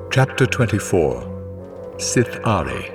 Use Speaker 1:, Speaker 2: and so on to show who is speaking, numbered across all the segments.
Speaker 1: Chapter 24. Sith Ari.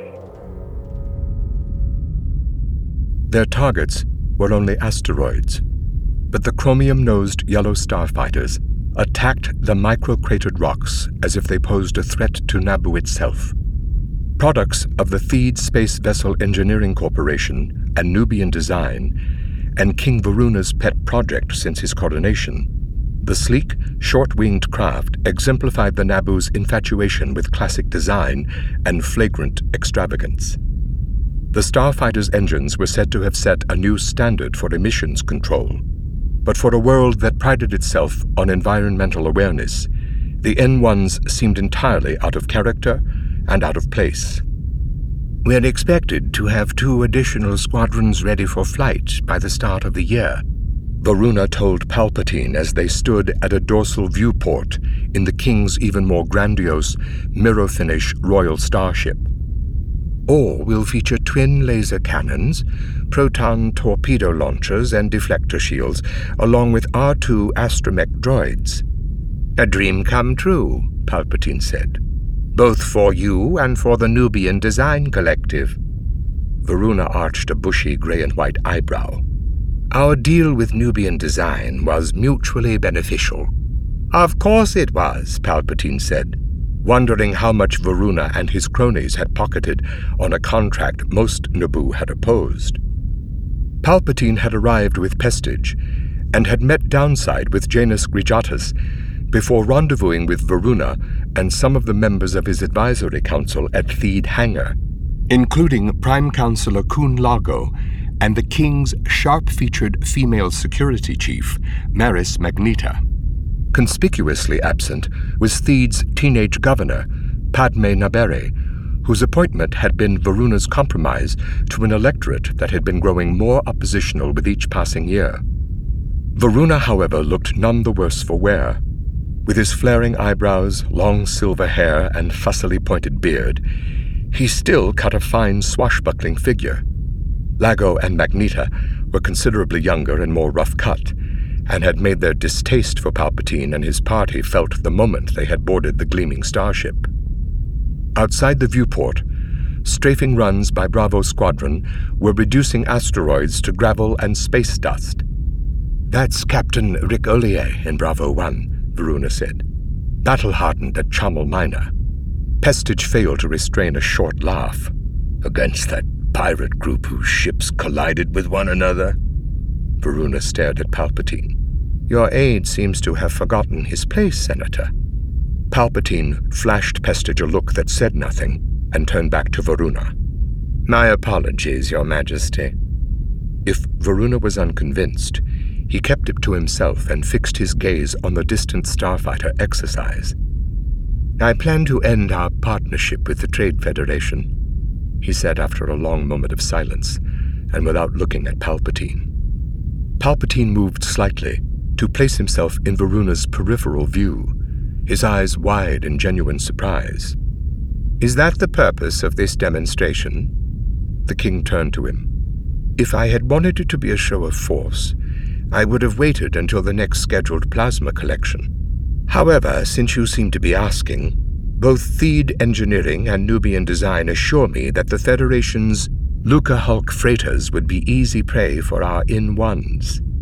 Speaker 1: Their targets were only asteroids, but the chromium-nosed yellow starfighters attacked the micro-cratered rocks as if they posed a threat to Naboo itself. Products of the Theed Space Vessel Engineering Corporation and Nubian Design, and King Varuna's pet project since his coronation, the sleek, short-winged craft exemplified the Naboo's infatuation with classic design and flagrant extravagance. The starfighter's engines were said to have set a new standard for emissions control, but for a world that prided itself on environmental awareness, the N1s seemed entirely out of character and out of place.
Speaker 2: We're expected to have 2 additional squadrons ready for flight by the start of the year,
Speaker 1: Varuna told Palpatine as they stood at a dorsal viewport in the King's even more grandiose, mirror-finish Royal Starship.
Speaker 2: All will feature twin laser cannons, proton torpedo launchers and deflector shields, along with R2 astromech droids. A dream come true, Palpatine said. Both for you and for the Nubian Design Collective.
Speaker 1: Varuna arched a bushy gray and white eyebrow.
Speaker 2: Our deal with Nubian Design was mutually beneficial.
Speaker 1: Of course it was, Palpatine said, wondering how much Varuna and his cronies had pocketed on a contract most Naboo had opposed. Palpatine had arrived with Pestage and had met downside with Janus Grijatus before rendezvousing with Varuna and some of the members of his advisory council at Theed Hangar, including Prime Counselor Kun Lago and the King's sharp-featured female security chief, Maris Magneto. Conspicuously absent was Theed's teenage governor, Padme Nabere, whose appointment had been Varuna's compromise to an electorate that had been growing more oppositional with each passing year. Varuna, however, looked none the worse for wear. With his flaring eyebrows, long silver hair, and fussily pointed beard, he still cut a fine swashbuckling figure. Lago and Magneto were considerably younger and more rough-cut, and had made their distaste for Palpatine and his party felt the moment they had boarded the gleaming starship. Outside the viewport, strafing runs by Bravo Squadron were reducing asteroids to gravel and space dust.
Speaker 2: That's Captain Rick Ollier in Bravo 1,
Speaker 1: Varuna said, battle-hardened at Chamel Minor. Pestage failed to restrain a short laugh.
Speaker 3: Against that pirate group whose ships collided with one another?
Speaker 1: Varuna stared at Palpatine. Your aide seems to have forgotten his place, Senator. Palpatine flashed Pestage a look that said nothing and turned back to Varuna.
Speaker 3: My apologies, Your Majesty.
Speaker 1: If Varuna was unconvinced, he kept it to himself and fixed his gaze on the distant starfighter exercise.
Speaker 2: I plan to end our partnership with the Trade Federation, he said after a long moment of silence, and without looking at Palpatine.
Speaker 1: Palpatine moved slightly to place himself in Varuna's peripheral view, his eyes wide in genuine surprise.
Speaker 2: Is that the purpose of this demonstration?
Speaker 1: The king turned to him.
Speaker 2: If I had wanted it to be a show of force, I would have waited until the next scheduled plasma collection. However, since you seem to be asking, both Theed Engineering and Nubian Design assure me that the Federation's Lucahulk freighters would be easy prey for our N1s.